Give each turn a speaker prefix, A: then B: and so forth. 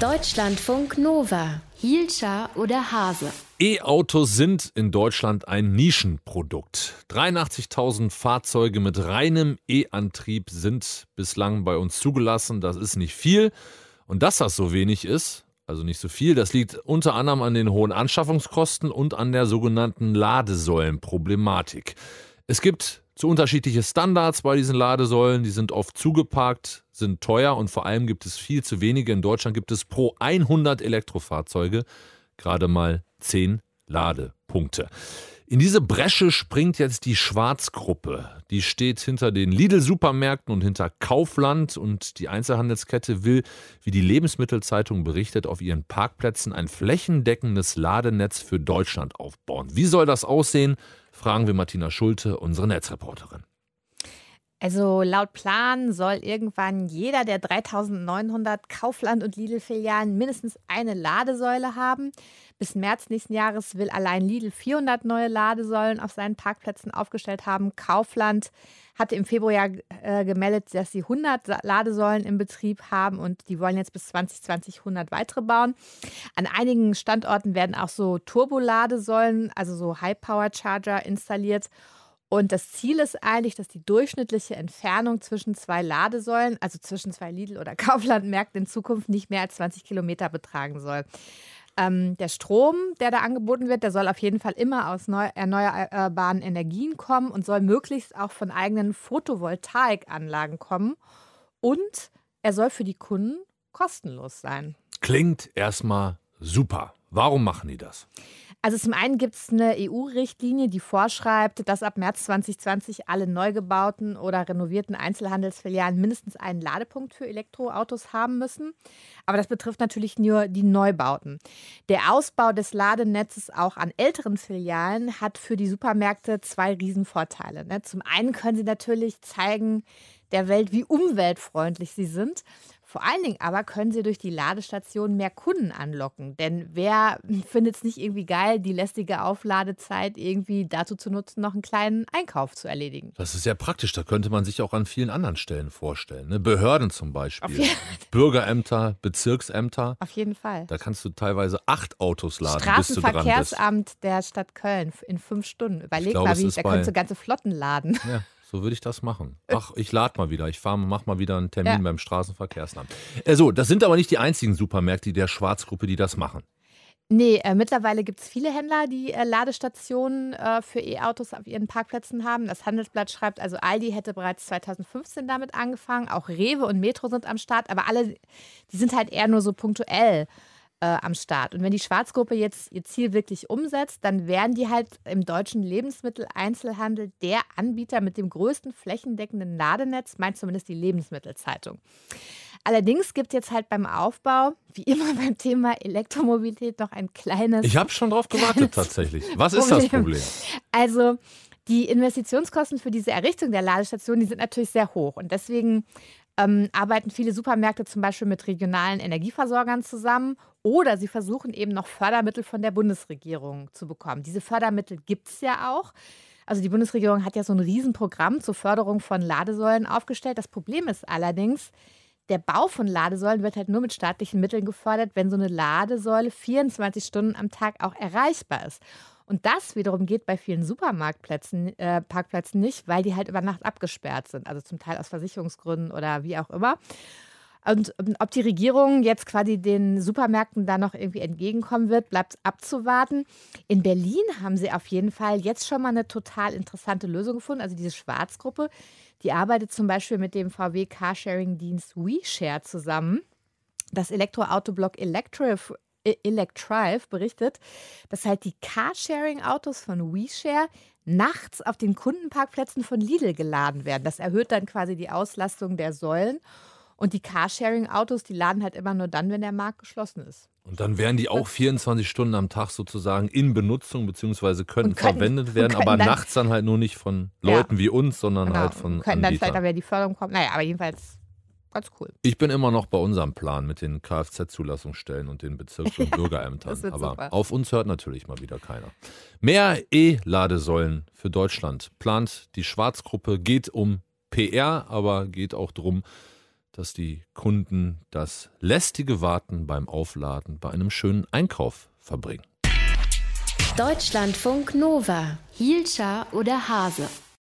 A: Deutschlandfunk Nova. Hielscher oder Hase?
B: E-Autos sind in Deutschland ein Nischenprodukt. 83.000 Fahrzeuge mit reinem E-Antrieb sind bislang bei uns zugelassen. Das ist nicht viel. Und dass das so wenig ist, also nicht so viel, das liegt unter anderem an den hohen Anschaffungskosten und an der sogenannten Ladesäulenproblematik. Es gibt zu unterschiedliche Standards bei diesen Ladesäulen, die sind oft zugeparkt, sind teuer und vor allem gibt es viel zu wenige. In Deutschland gibt es pro 100 Elektrofahrzeuge gerade mal 10 Ladepunkte. In diese Bresche springt jetzt die Schwarz-Gruppe. Die steht hinter den Lidl-Supermärkten und hinter Kaufland und die Einzelhandelskette will, wie die Lebensmittelzeitung berichtet, auf ihren Parkplätzen ein flächendeckendes Ladenetz für Deutschland aufbauen. Wie soll das aussehen? Fragen wir Martina Schulte, unsere Netzreporterin.
C: Also laut Plan soll irgendwann jeder der 3.900 Kaufland- und Lidl-Filialen mindestens eine Ladesäule haben. Bis März nächsten Jahres will allein Lidl 400 neue Ladesäulen auf seinen Parkplätzen aufgestellt haben. Kaufland hatte im Februar gemeldet, dass sie 100 Ladesäulen im Betrieb haben und die wollen jetzt bis 2020 100 weitere bauen. An einigen Standorten werden auch so Turboladesäulen, also so High-Power-Charger installiert. Und das Ziel ist eigentlich, dass die durchschnittliche Entfernung zwischen zwei Ladesäulen, also zwischen zwei Lidl- oder Kauflandmärkten in Zukunft nicht mehr als 20 Kilometer betragen soll. Der Strom, der da angeboten wird, der soll auf jeden Fall immer aus erneuerbaren Energien kommen und soll möglichst auch von eigenen Photovoltaikanlagen kommen. Und er soll für die Kunden kostenlos sein.
B: Klingt erstmal super. Warum machen die das?
C: Also zum einen gibt es eine EU-Richtlinie, die vorschreibt, dass ab März 2020 alle neu gebauten oder renovierten Einzelhandelsfilialen mindestens einen Ladepunkt für Elektroautos haben müssen. Aber das betrifft natürlich nur die Neubauten. Der Ausbau des Ladenetzes auch an älteren Filialen hat für die Supermärkte zwei Riesenvorteile. Zum einen können sie natürlich zeigen der Welt, wie umweltfreundlich sie sind. Vor allen Dingen aber können sie durch die Ladestation mehr Kunden anlocken. Denn wer findet es nicht irgendwie geil, die lästige Aufladezeit irgendwie dazu zu nutzen, noch einen kleinen Einkauf zu erledigen?
B: Das ist ja praktisch. Da könnte man sich auch an vielen anderen Stellen vorstellen. Ne? Behörden zum Beispiel. Bürgerämter, Bezirksämter.
C: Auf jeden Fall.
B: Da kannst du teilweise 8 Autos laden, bis du dran bist.
C: Straßenverkehrsamt der Stadt Köln in 5 Stunden. Überleg mal, da könntest du ganze Flotten laden.
B: Ja. So würde ich das machen. Ich lade mal wieder. Mach mal wieder einen Termin beim Straßenverkehrsamt. Das sind aber nicht die einzigen Supermärkte der Schwarzgruppe, die das machen.
C: Nee, mittlerweile gibt es viele Händler, die Ladestationen für E-Autos auf ihren Parkplätzen haben. Das Handelsblatt schreibt, also Aldi hätte bereits 2015 damit angefangen. Auch Rewe und Metro sind am Start. Aber alle, die sind halt eher nur so punktuell am Start. Und wenn die Schwarzgruppe jetzt ihr Ziel wirklich umsetzt, dann wären die halt im deutschen Lebensmitteleinzelhandel der Anbieter mit dem größten flächendeckenden Ladenetz, meint zumindest die Lebensmittelzeitung. Allerdings gibt es jetzt halt beim Aufbau, wie immer beim Thema Elektromobilität, noch ein kleines...
B: Ich habe schon drauf gewartet tatsächlich. Was ist das Problem?
C: Also die Investitionskosten für diese Errichtung der Ladestation, die sind natürlich sehr hoch. Und deswegen arbeiten viele Supermärkte zum Beispiel mit regionalen Energieversorgern zusammen oder sie versuchen eben noch Fördermittel von der Bundesregierung zu bekommen. Diese Fördermittel gibt es ja auch. Also die Bundesregierung hat ja so ein Riesenprogramm zur Förderung von Ladesäulen aufgestellt. Das Problem ist allerdings, der Bau von Ladesäulen wird halt nur mit staatlichen Mitteln gefördert, wenn so eine Ladesäule 24 Stunden am Tag auch erreichbar ist. Und das wiederum geht bei vielen Supermarktplätzen, Parkplätzen nicht, weil die halt über Nacht abgesperrt sind. Also zum Teil aus Versicherungsgründen oder wie auch immer. Und ob die Regierung jetzt quasi den Supermärkten da noch irgendwie entgegenkommen wird, bleibt abzuwarten. In Berlin haben sie auf jeden Fall jetzt schon mal eine total interessante Lösung gefunden. Also diese Schwarzgruppe, die arbeitet zum Beispiel mit dem VW-Carsharing-Dienst WeShare zusammen. Das Elektroautoblog Electrive berichtet, dass halt die Carsharing-Autos von WeShare nachts auf den Kundenparkplätzen von Lidl geladen werden. Das erhöht dann quasi die Auslastung der Säulen. Und die Carsharing-Autos, die laden halt immer nur dann, wenn der Markt geschlossen ist.
B: Und dann wären die auch 24 Stunden am Tag sozusagen in Benutzung, beziehungsweise können verwendet werden, aber dann, nachts dann halt nur nicht von Leuten wie uns, sondern halt von
C: können
B: Anbietern.
C: Dann vielleicht aber die Förderung kommt. Naja, aber jedenfalls ganz cool.
B: Ich bin immer noch bei unserem Plan mit den Kfz-Zulassungsstellen und den Bezirks- und Bürgerämtern. Aber super. Auf uns hört natürlich mal wieder keiner. Mehr E-Ladesäulen für Deutschland plant die Schwarzgruppe. Geht um PR, aber geht auch darum, dass die Kunden das lästige Warten beim Aufladen bei einem schönen Einkauf verbringen.
A: Deutschlandfunk Nova. Hielscher oder Hase?